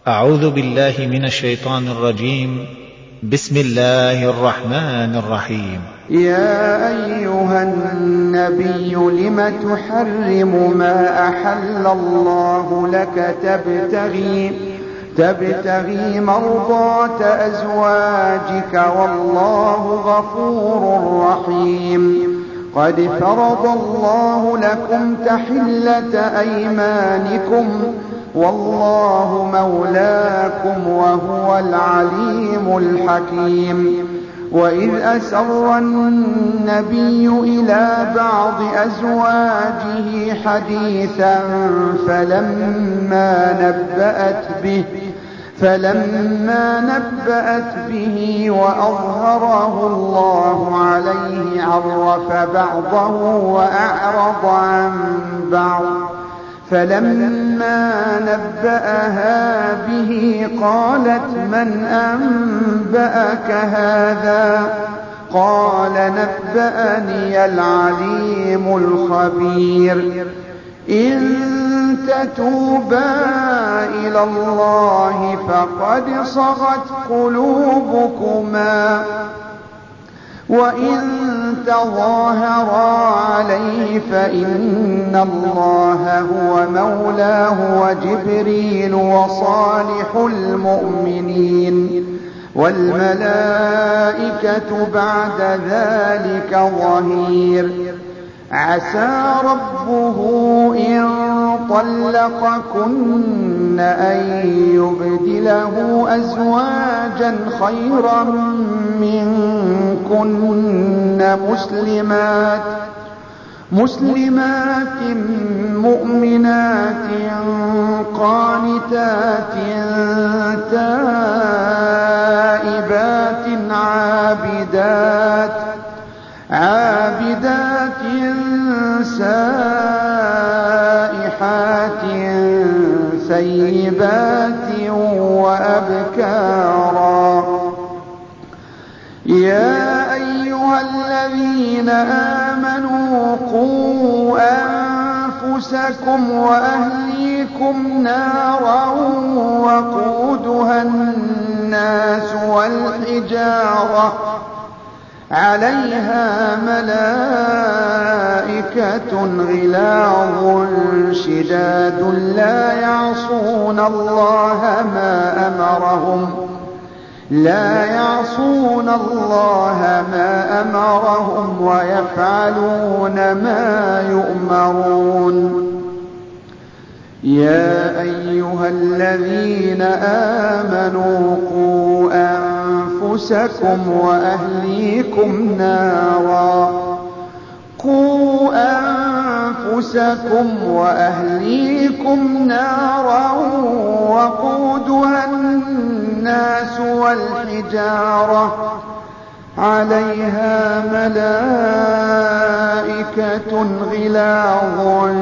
أعوذ بالله من الشيطان الرجيم. بسم الله الرحمن الرحيم. يا أيها النبي لم تحرم ما أحل الله لك تبتغي مرضات أزواجك والله غفور رحيم. قد فرض الله لكم تحلة أيمانكم والله مولاكم وهو العليم الحكيم. وإذ أسر النبي إلى بعض أزواجه حديثا فلما نبأت به وأظهره الله عليه عرف بعضه وأعرض عن بعض. فلما نبأها به قالت من أنبأك هذا؟ قال نبأني العليم الخبير. إن تتوبا إلى الله فقد صغت قلوبكما وإن تظاهرا عليه فإن الله هو مولاه وجبريل وصالح المؤمنين والملائكة بعد ذلك ظهير. عسى ربه إن طلقكن أن يبدله أزواجا خيرا منكن مسلمات مؤمنات قانتات تائبات عابدات سائحات ثيبات وأبكارا. يا أيها الذين آمنوا قوا أنفسكم وأهليكم نارا وقودها الناس والحجارة عليها ملائكة غلاظ شداد لا يعصون الله ما أمرهم ويفعلون ما يؤمرون. يا أيها الذين آمنوا قوا أنفسكم وأهليكم نارا وقودها الناس والحجارة عليها ملائكة غلاظ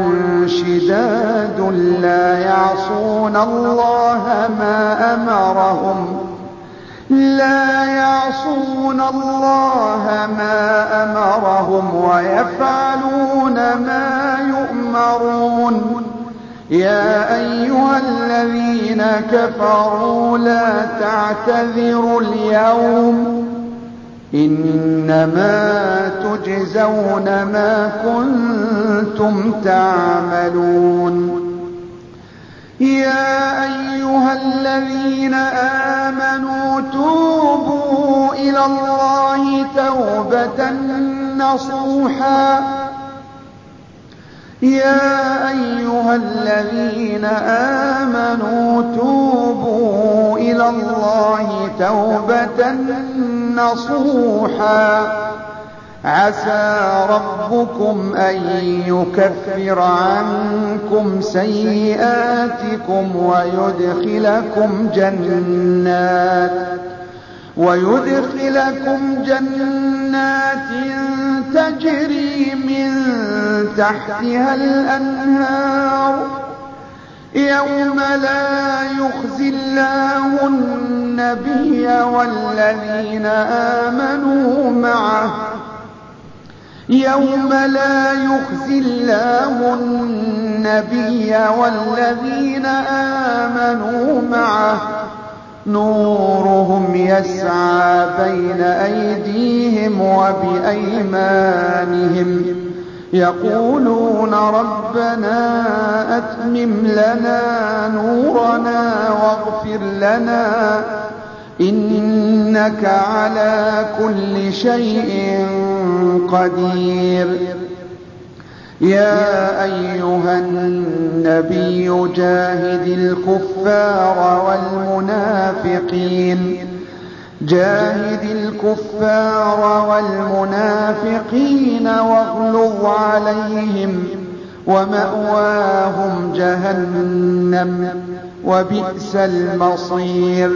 شداد لا يعصون الله ما أمرهم ويفعلون ما يؤمرون. يا أيها الذين كفروا لا تعتذروا اليوم إنما تجزون ما كنتم تعملون. يا أيها الذين آمنوا توبوا إلى الله توبة نصوحا عسى ربكم أن يكفر عنكم سيئاتكم ويدخلكم جنات تجري من تحتها الأنهار يوم لا يخزي الله النبي والذين آمنوا معه يوم لا يخزي الله النبي والذين آمنوا معه نورهم يسعى بين أيديهم وبأيمانهم يقولون ربنا أتمم لنا نورنا واغفر لنا إنك على كل شيء قدير. يا أيها النبي جاهد الكفار والمنافقين واغلظ عليهم ومأواهم جهنم وبئس المصير.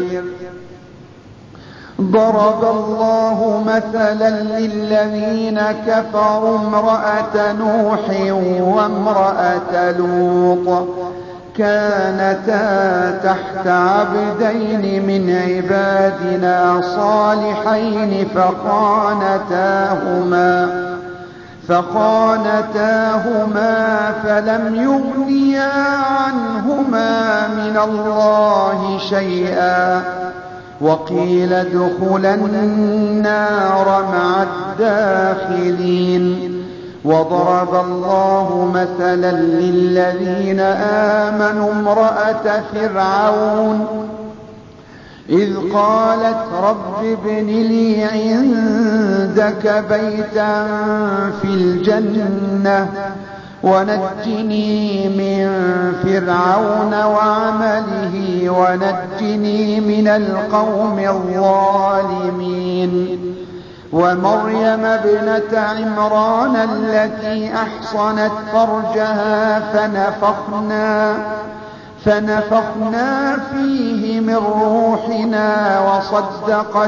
ضرب الله مثلا للذين كفروا امرأة نوح وامرأة لوط كانتا تحت عبدين من عبادنا صالحين فخانتاهما فلم يغنيا عنهما من الله شيئا وقيل ادخلا النار مع الداخلين. وضرب الله مثلا للذين آمنوا امرأة فرعون إذ قالت رب ابن لي عندك بيتا في الجنة ونجني من فرعون وعمله ونجني من القوم الظالمين. ومريم ابنة عمران التي أحصنت فرجها فنفخنا فيه من روحنا وصدقت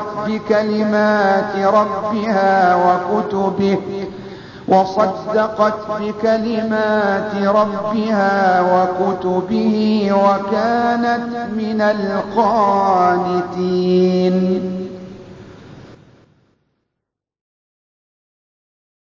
بكلمات ربها وكتبه وكانت من القانتين.